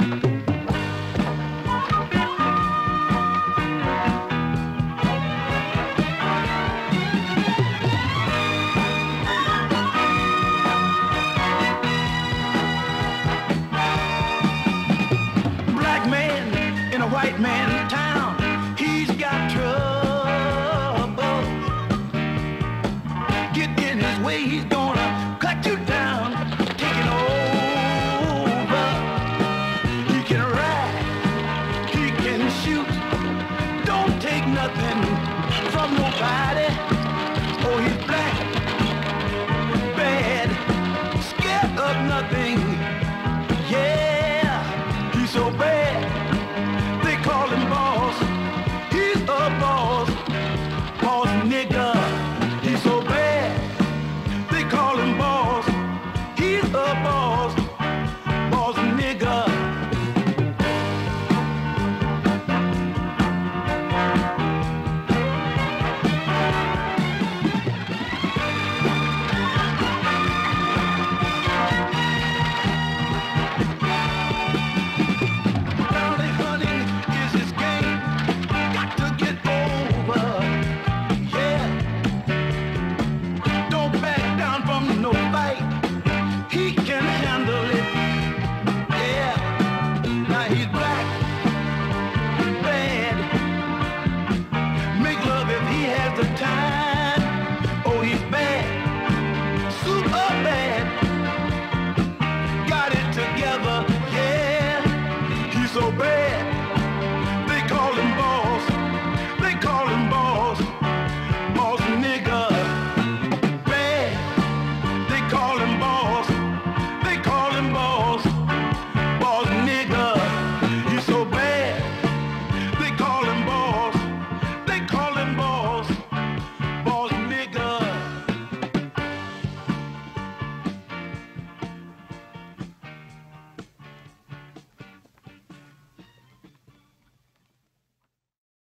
Black man in a white man's town, he's got trouble. Get in his way, he's gonna cut you down, taking over. He can ride, he can shoot, don't take nothing from nobody. Oh, he's black, bad, scared of nothing. Yeah, he's so bad, they call him boss. He's a boss, boss nigga. He's so bad, they call him boss. He's a boss, boss nigga. Bounty hunting is his game. Got to get over. Yeah. Don't back down from no fight. He can handle it. Yeah. Now he's black, bad. Make love if he has the time. Oh, he's bad, super bad. Got it together. Yeah. He's so bad.